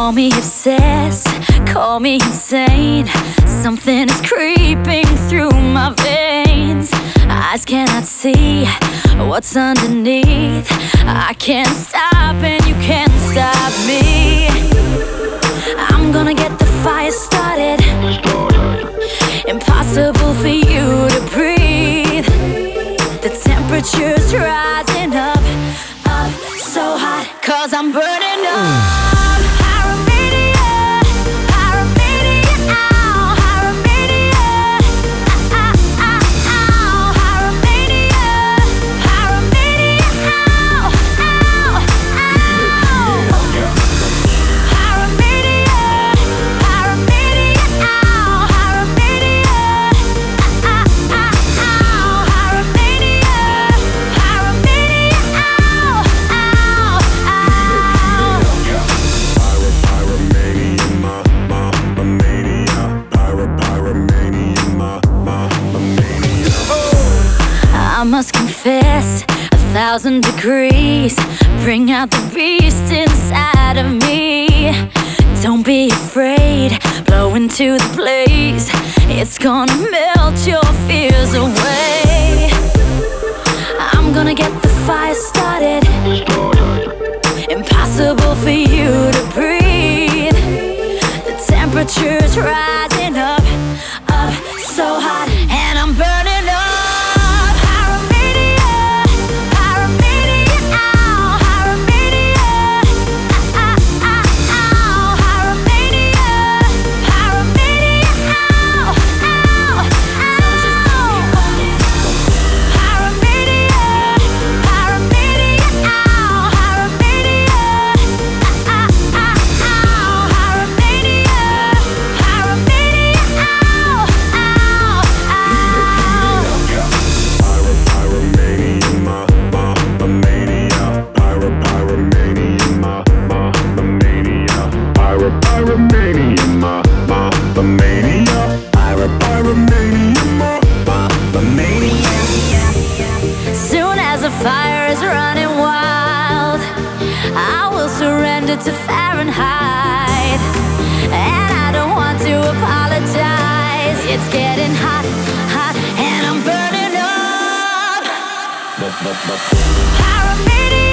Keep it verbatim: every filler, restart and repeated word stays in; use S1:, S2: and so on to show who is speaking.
S1: Call me obsessed, call me insane. Something is creeping through my veins. Eyes cannot see what's underneath. I can't stop and you can't stop me. I'm gonna get the fire started. Impossible for you to breathe. The temperature's rising up, up so hot, 'cause I'm burning up. I must confess, a thousand degrees bring out the beast inside of me. Don't be afraid, blow into the blaze. It's gonna melt your fears away. I'm gonna get the fire started. Impossible for you to breathe. The temperature's rising up, up so hot, and I'm burning up. Soon as the fire is running wild, I will surrender to Fahrenheit. And I don't want to apologize. It's getting hot, hot, and I'm burning up. Pyromania.